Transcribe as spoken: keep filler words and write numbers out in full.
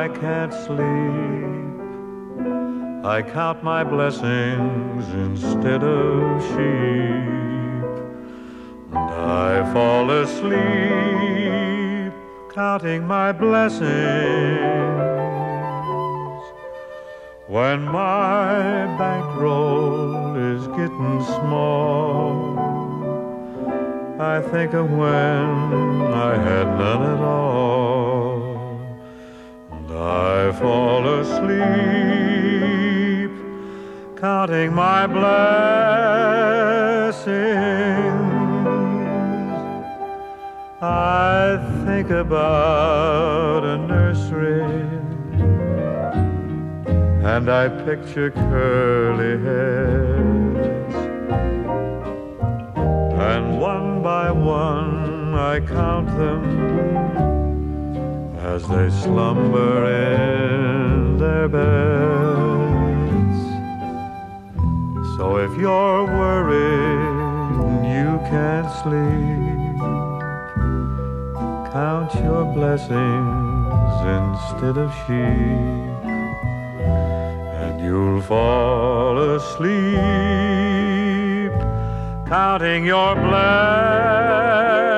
I can't sleep, I count my blessings instead of sheep, and I fall asleep counting my blessings. When my bankroll is getting small, I think of when I had none at all, and I fall asleep counting my blessings. I think about a nursery, and I picture curly heads, and one by one I count them as they slumber in their beds. So if you're worried and you can't sleep, count your blessings instead of sheep, and you'll fall asleep counting your blessings.